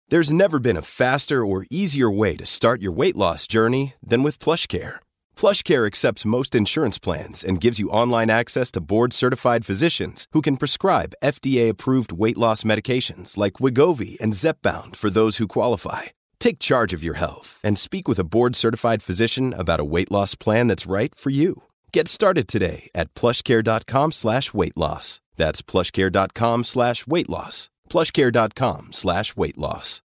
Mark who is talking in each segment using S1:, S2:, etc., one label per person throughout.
S1: There's never been a faster or easier way to start your weight loss journey than with PlushCare. PlushCare accepts most insurance plans and gives you online access to board-certified physicians who can prescribe FDA-approved weight loss medications like Wegovy and Zepbound for those who qualify. Take charge of your health and speak with a board-certified physician about a weight loss plan that's right for you. Get started today at plushcare.com/weight loss. That's plushcare.com/weight loss. plushcare.com/weight loss.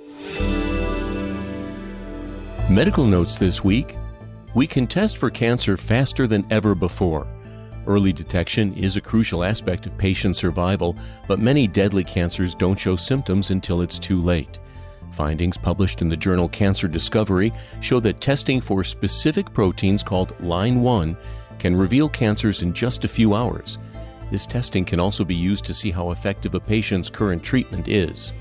S2: Medical notes this week. We can test for cancer faster than ever before. Early detection is a crucial aspect of patient survival, but many deadly cancers don't show symptoms until it's too late. Findings published in the journal Cancer Discovery show that testing for specific proteins called Line1 can reveal cancers in just a few hours. This testing can also be used to see how effective a patient's current treatment is.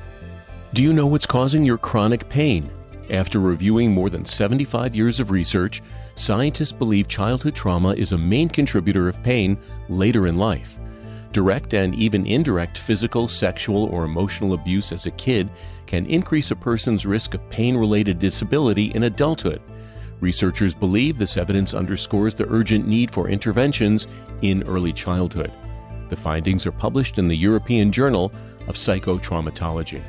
S2: Do you know what's causing your chronic pain? After reviewing more than 75 years of research, scientists believe childhood trauma is a main contributor of pain later in life. Direct and even indirect physical, sexual, or emotional abuse as a kid can increase a person's risk of pain-related disability in adulthood. Researchers believe this evidence underscores the urgent need for interventions in early childhood. The findings are published in the European Journal of Psychotraumatology.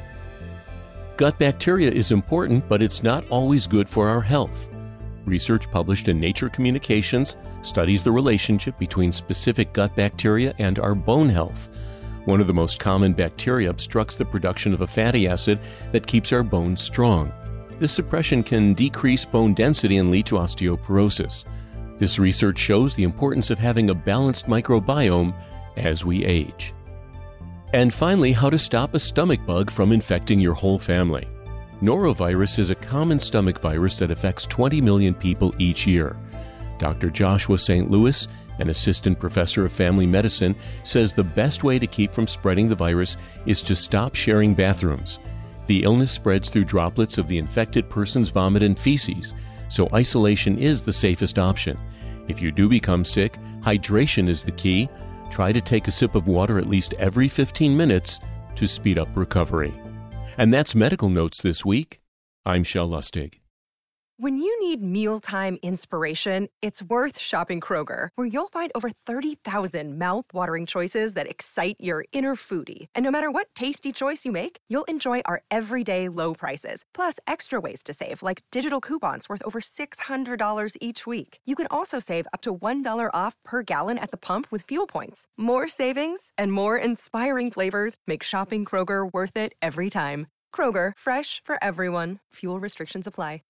S2: Gut bacteria is important, but it's not always good for our health. Research published in Nature Communications studies the relationship between specific gut bacteria and our bone health. One of the most common bacteria obstructs the production of a fatty acid that keeps our bones strong. This suppression can decrease bone density and lead to osteoporosis. This research shows the importance of having a balanced microbiome as we age. And finally, how to stop a stomach bug from infecting your whole family. Norovirus is a common stomach virus that affects 20 million people each year. Dr. Joshua St. Louis, an assistant professor of family medicine, says the best way to keep from spreading the virus is to stop sharing bathrooms. The illness spreads through droplets of the infected person's vomit and feces, so isolation is the safest option. If you do become sick, hydration is the key. Try to take a sip of water at least every 15 minutes to speed up recovery. And that's Medical Notes this week. I'm Shel Lustig.
S3: When you need mealtime inspiration, it's worth shopping Kroger, where you'll find over 30,000 mouth-watering choices that excite your inner foodie. And no matter what tasty choice you make, you'll enjoy our everyday low prices, plus extra ways to save, like digital coupons worth over $600 each week. You can also save up to $1 off per gallon at the pump with fuel points. More savings and more inspiring flavors make shopping Kroger worth it every time. Kroger, fresh for everyone. Fuel restrictions apply.